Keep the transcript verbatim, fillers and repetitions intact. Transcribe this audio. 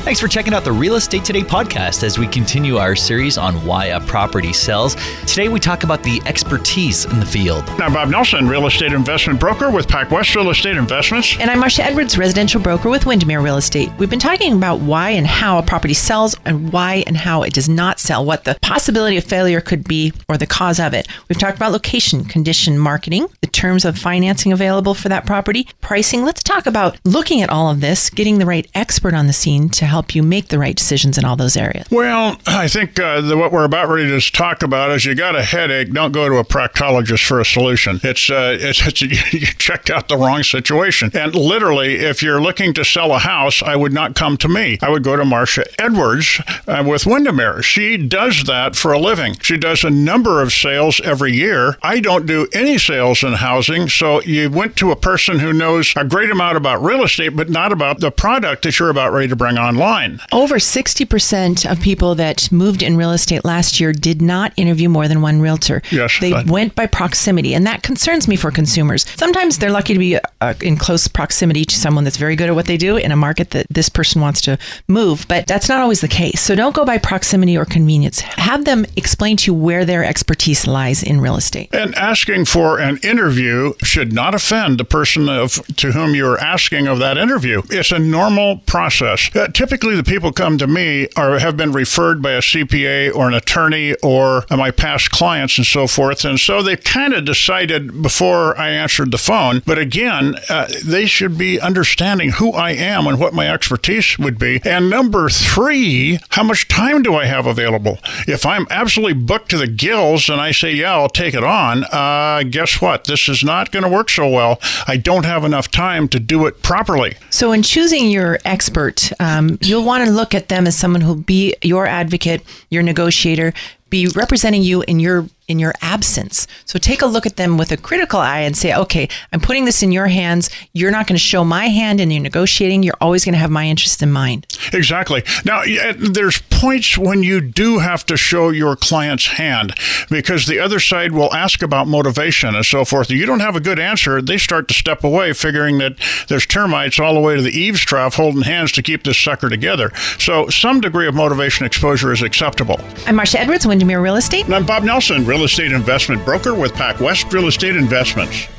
Thanks for checking out the Real Estate Today podcast as we continue our series on why a property sells. Today we talk about the expertise in the field. I'm Bob Nelson, real estate investment broker with PacWest Real Estate Investments. And I'm Marcia Edwards, residential broker with Windermere Real Estate. We've been talking about why and how a property sells and why and how it does not sell, what the possibility of failure could be or the cause of it. We've talked about location, condition, marketing, the terms of financing available for that property, pricing. Let's talk about looking at all of this, getting the right expert on the scene to help you make the right decisions in all those areas. Well, I think uh, the, what we're about ready to talk about is you got a headache, don't go to a proctologist for a solution. It's, uh, it's, it's you checked out the wrong situation. And literally, if you're looking to sell a house, I would not come to me. I would go to Marcia Edwards uh, with Windermere. She does that for a living. She does a number of sales every year. I don't do any sales in housing, so you went to a person who knows a great amount about real estate, but not about the product that you're about ready to bring online. Over sixty percent of people that moved in real estate last year did not interview more than one realtor. Yes, they that- went by proximity, and that concerns me for consumers. Sometimes they're lucky to be uh, in close proximity to someone that's very good at what they do in a market that this person wants to move, but that's not always the case. So don't go by proximity or convenience. Have them explain to you where their expertise lies in real estate. And asking for an interview should not offend the person of, to whom you're asking of that interview. It's a normal process. Uh, typically, the people come to me or have been referred by a C P A or an attorney or my past clients and so forth. And so they kind of decided before I answered the phone. But again, uh, they should be understanding who I am and what my expertise would be. And number three, how much time do I have available? If I'm absolutely booked to the gills and I say, yeah, I'll take it on, uh, guess what? This is not going to work so well. I don't have enough time to do it properly. So in choosing your expert, um, you'll want to look at them as someone who'll be your advocate, your negotiator, be representing you in your in your absence. So take a look at them with a critical eye and say, okay, I'm putting this in your hands. You're not going to show my hand in your negotiating. You're always going to have my interest in mind. Exactly. Now, there's points when you do have to show your client's hand because the other side will ask about motivation and so forth. If you don't have a good answer, they start to step away, figuring that there's termites all the way to the eaves trough holding hands to keep this sucker together. So some degree of motivation exposure is acceptable. I'm Marcia Edwards, Windermere Real Estate. And I'm Bob Nelson, real estate investment broker with PacWest Real Estate Investments.